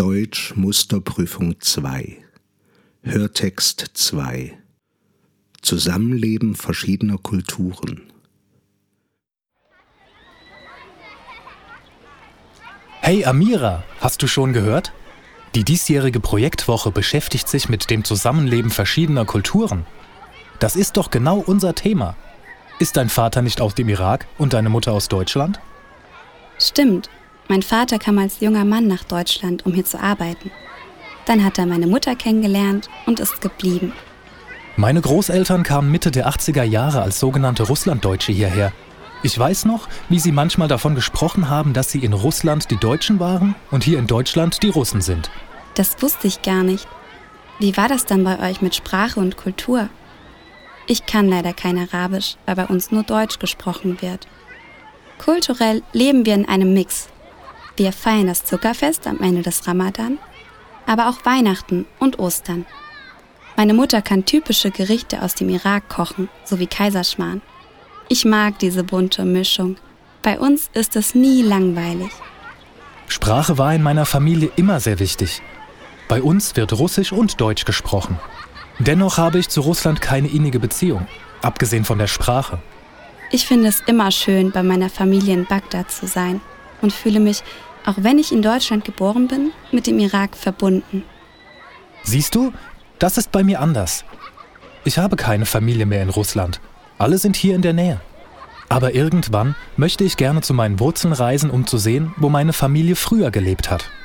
Deutsch Musterprüfung 2 Hörtext 2 Zusammenleben verschiedener Kulturen. Hey Amira, hast du schon gehört? Die diesjährige Projektwoche beschäftigt sich mit dem Zusammenleben verschiedener Kulturen. Das ist doch genau unser Thema. Ist dein Vater nicht aus dem Irak und deine Mutter aus Deutschland? Stimmt. Mein Vater kam als junger Mann nach Deutschland, um hier zu arbeiten. Dann hat er meine Mutter kennengelernt und ist geblieben. Meine Großeltern kamen Mitte der 80er Jahre als sogenannte Russlanddeutsche hierher. Ich weiß noch, wie sie manchmal davon gesprochen haben, dass sie in Russland die Deutschen waren und hier in Deutschland die Russen sind. Das wusste ich gar nicht. Wie war das dann bei euch mit Sprache und Kultur? Ich kann leider kein Arabisch, weil bei uns nur Deutsch gesprochen wird. Kulturell leben wir in einem Mix. Wir feiern das Zuckerfest am Ende des Ramadan, aber auch Weihnachten und Ostern. Meine Mutter kann typische Gerichte aus dem Irak kochen, sowie Kaiserschmarrn. Ich mag diese bunte Mischung. Bei uns ist es nie langweilig. Sprache war in meiner Familie immer sehr wichtig. Bei uns wird Russisch und Deutsch gesprochen. Dennoch habe ich zu Russland keine innige Beziehung, abgesehen von der Sprache. Ich finde es immer schön, bei meiner Familie in Bagdad zu sein und fühle mich, auch wenn ich in Deutschland geboren bin, mit dem Irak verbunden. Siehst du, das ist bei mir anders. Ich habe keine Familie mehr in Russland. Alle sind hier in der Nähe. Aber irgendwann möchte ich gerne zu meinen Wurzeln reisen, um zu sehen, wo meine Familie früher gelebt hat.